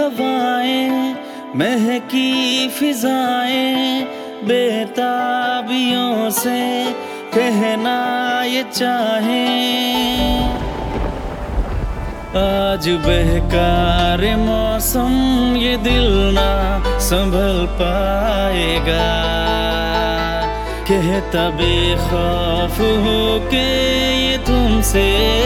हवाएं, महकी फिजाएं, बेताबियों से कहना ये चाहें। आज बेकार मौसम ये दिल ना संभल पाएगा, कहता बेखौफ हो के ये तुमसे।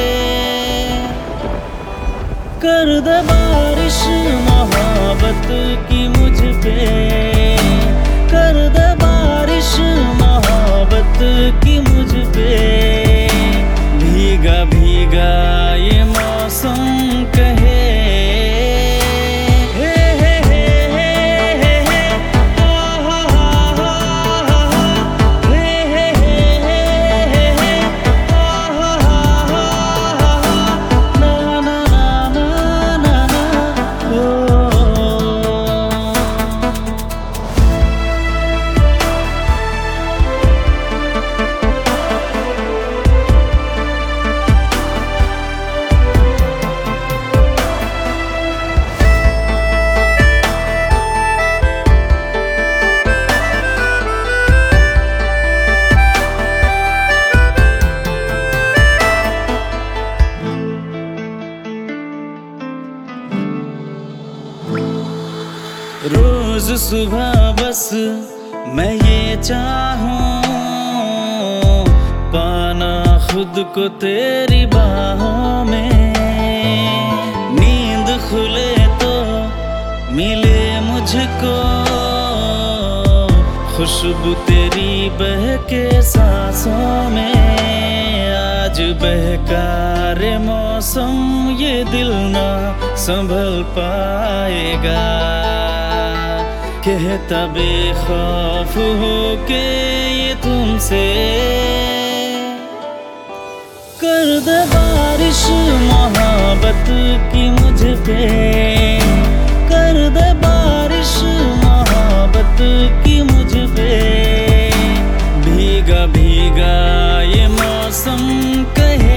कर दे बारिश मोहब्बत की मुझ पे, कर दे बारिश मोहब्बत की मुझ पे। भीगा भीगा ये मौसम कहे, रोज सुबह बस मैं ये चाहूं, पाना खुद को तेरी बाहों में। नींद खुले तो मिले मुझको खुशबू तेरी बहके सांसों में। आज बेकार मौसम ये दिल ना संभल पाएगा, कहता बेखौफ हो के ये तुमसे। कर दे बारिश मोहब्बत की मुझ पे, कर दे बारिश मोहब्बत की मुझ पे। भीगा भीगा ये मौसम कहे,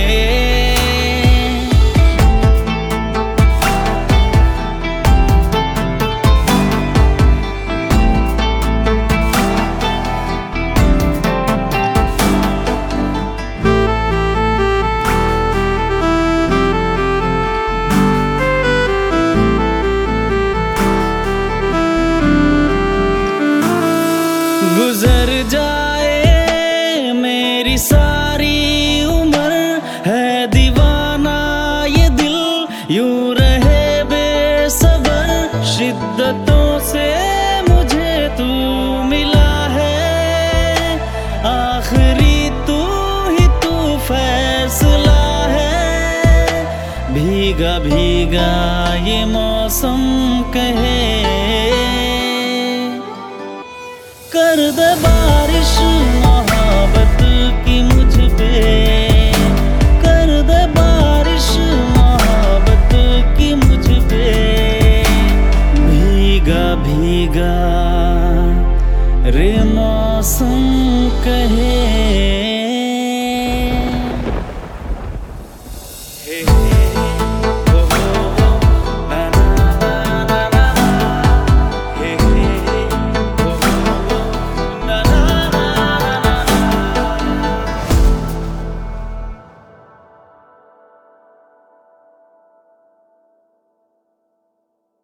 गुजर जाए मेरी सारी उम्र, है दीवाना ये दिल यूं रहे बेसबर। शिद्दतों से मुझे तू मिला है, आखिरी तू ही तू फैसला है। भीगा भीगा ये मौसम कहे,